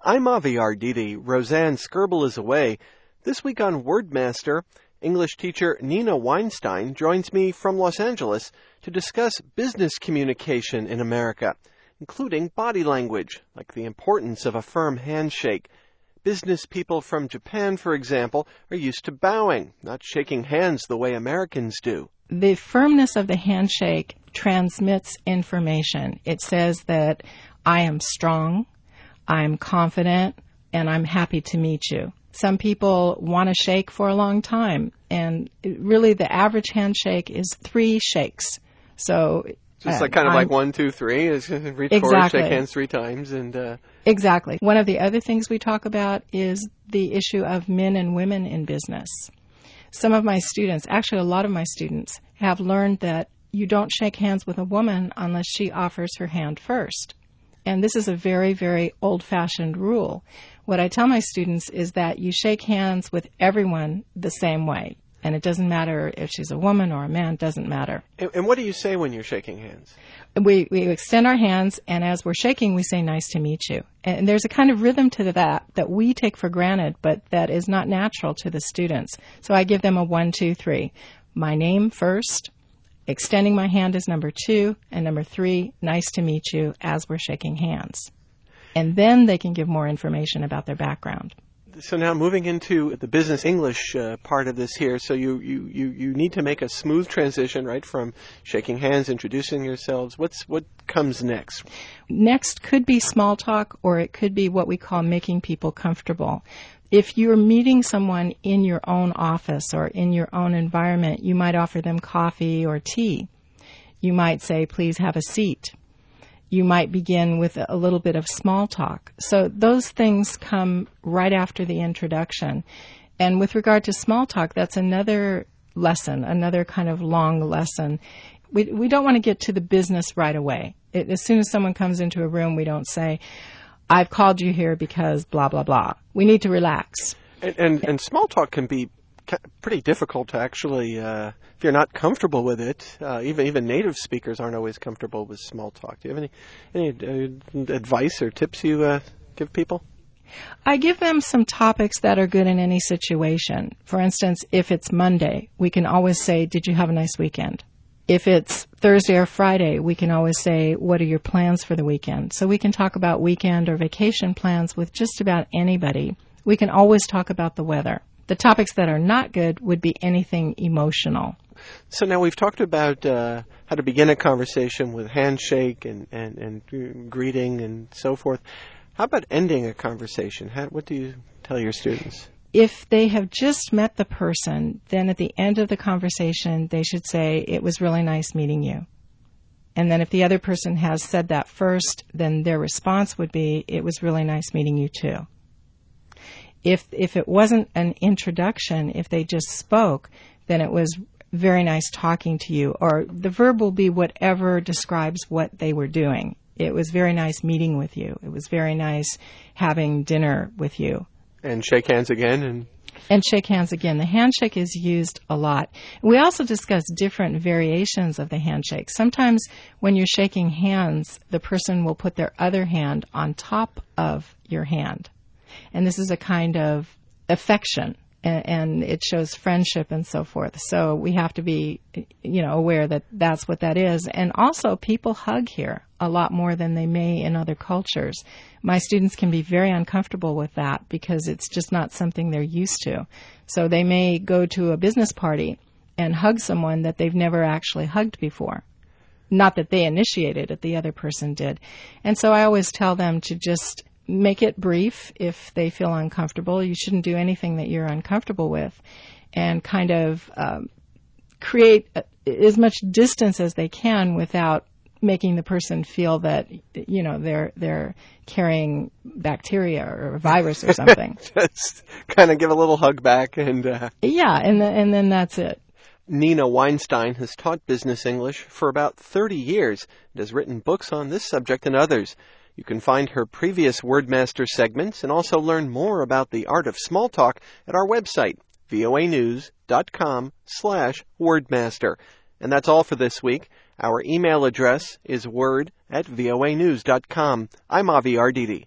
I'm Avi Arditi. Roseanne Skirble is away. This week on Wordmaster, English teacher Nina Weinstein joins me from Los Angeles to discuss business communication in America, including body language, like the importance of a firm handshake. Business people from Japan, for example, are used to bowing, not shaking hands the way Americans do. The firmness of the handshake transmits information. It says that I am strong, I'm confident, and I'm happy to meet you. Some people want to shake for a long time, and really the average handshake is 3 shakes. So just like kind of like 1, 2, 3, is reach forward, shake hands 3 times, and exactly. One of the other things we talk about is the issue of men and women in business. Some of my students, actually a lot of my students, have learned that you don't shake hands with a woman unless she offers her hand first. And this is a very, very old-fashioned rule. What I tell my students is that you shake hands with everyone the same way. And it doesn't matter if she's a woman or a man, it doesn't matter. And what do you say when you're shaking hands? We extend our hands, and as we're shaking, we say, nice to meet you. And there's a kind of rhythm to that we take for granted, but that is not natural to the students. So I give them a 1, 2, 3. My name first. Extending my hand is number 2, and number 3, nice to meet you, as we're shaking hands. And then they can give more information about their background. So now moving into the business English part of this here, so you need to make a smooth transition, right, from shaking hands, introducing yourselves. What comes next? Next could be small talk, or it could be what we call making people comfortable. If you're meeting someone in your own office or in your own environment, you might offer them coffee or tea. You might say, please have a seat. You might begin with a little bit of small talk. So those things come right after the introduction. And with regard to small talk, that's another lesson, another kind of long lesson. We don't want to get to the business right away. As soon as someone comes into a room, we don't say, I've called you here because blah, blah, blah. We need to relax. And small talk can be pretty difficult to actually, if you're not comfortable with it. Even native speakers aren't always comfortable with small talk. Do you have any advice or tips you give people? I give them some topics that are good in any situation. For instance, if it's Monday, we can always say, did you have a nice weekend? If it's Thursday or Friday, we can always say, what are your plans for the weekend? So we can talk about weekend or vacation plans with just about anybody. We can always talk about the weather. The topics that are not good would be anything emotional. So now we've talked about how to begin a conversation with handshake and greeting and so forth. How about ending a conversation? What do you tell your students? If they have just met the person, then at the end of the conversation, they should say, it was really nice meeting you. And then if the other person has said that first, then their response would be, it was really nice meeting you too. If it wasn't an introduction, if they just spoke, then it was very nice talking to you. Or the verb will be whatever describes what they were doing. It was very nice meeting with you. It was very nice having dinner with you. And shake hands again. And shake hands again. The handshake is used a lot. We also discuss different variations of the handshake. Sometimes when you're shaking hands, the person will put their other hand on top of your hand. And this is a kind of affection, and it shows friendship and so forth. So we have to be, aware that that's what that is. And also, people hug here a lot more than they may in other cultures. My students can be very uncomfortable with that because it's just not something they're used to. So they may go to a business party and hug someone that they've never actually hugged before. Not that they initiated it, the other person did. And so I always tell them to just make it brief if they feel uncomfortable. You shouldn't do anything that you're uncomfortable with, and kind of create as much distance as they can without making the person feel that, they're carrying bacteria or a virus or something. Just kind of give a little hug back and... Yeah, and then that's it. Nina Weinstein has taught business English for about 30 years and has written books on this subject and others. You can find her previous Wordmaster segments and also learn more about the art of small talk at our website, voanews.com/Wordmaster. And that's all for this week. Our email address is word@voanews.com. I'm Avi Arditi.